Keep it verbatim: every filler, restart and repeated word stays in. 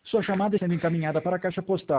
Sua chamada está sendo encaminhada para a caixa postal